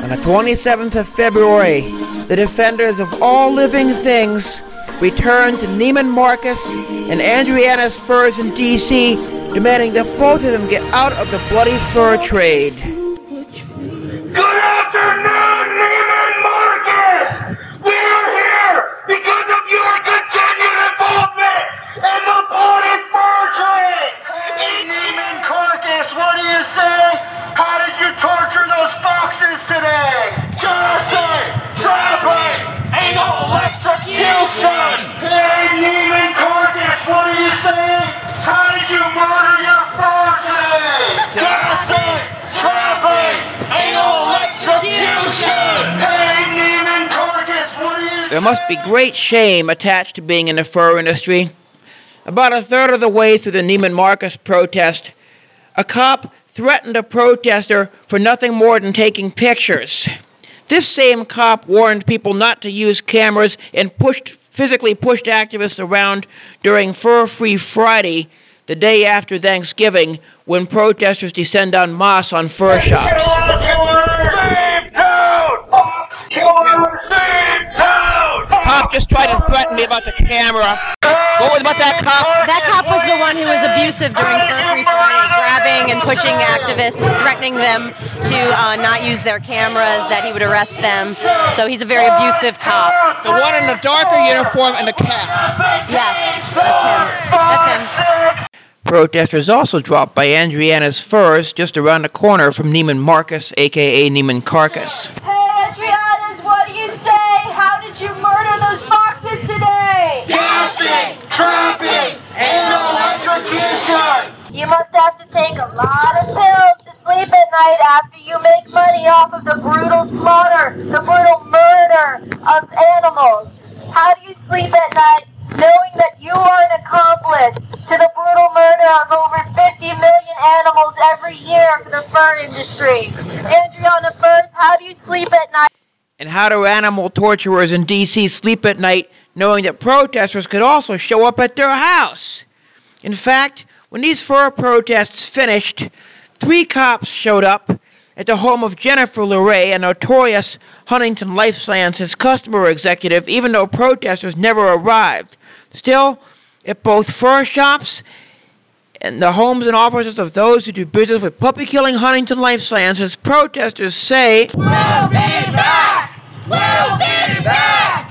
On the 27th of February, the defenders of all living things returned to Neiman Marcus and Adriana's Furs in D.C., demanding that both of them get out of the bloody fur trade. Good afternoon, Neiman Marcus! We are here because of your continued involvement in the bloody fur trade! Hey, Neiman Marcus, what do you say? How did you torture those foxes today? Jersey, trapping, anal electrocution! Hey, Neiman Marcus, what do you say? How did you murder your fur today? Jersey, trapping, anal electrocution! Hey, Neiman Marcus, what do you say? There must be great shame attached to being in the fur industry. About a third of the way through the Neiman Marcus protest, a cop threatened a protester for nothing more than taking pictures. This same cop warned people not to use cameras and physically pushed activists around during Fur-Free Friday, the day after Thanksgiving, when protesters descend en masse on fur shops. Cop just tried to threaten me about the camera. What was about that cop? That cop was the one who was abusive during Fur-Free Friday, grabbing and pushing activists, threatening them to not use their cameras, that he would arrest them. So he's a very abusive cop. The one in the darker uniform and the cap. Yes, that's him. That's him. Protesters also dropped by Adriana's Furs just around the corner from Neiman Marcus, a.k.a. Neiman Carcass. Hey, Adriana's, what do you say? How did you murder those foxes today? Gassing, trapping, anal electrocution! You must have to take a lot of pills to sleep at night after you make money off of the brutal slaughter, the brutal murder of animals. How do you sleep at night knowing that you are an accomplice to the brutal murder of over 50 million animals every year for the fur industry? Adriana Furs, how do you sleep at night? And how do animal torturers in D.C. sleep at night knowing that protesters could also show up at their house? In fact, when these fur protests finished, 3 cops showed up at the home of Jennifer Luray, a notorious Huntington Life Sciences customer executive, even though protesters never arrived. Still, at both fur shops and the homes and offices of those who do business with puppy-killing Huntington Life Sciences, protesters say, We'll be back! We'll be back!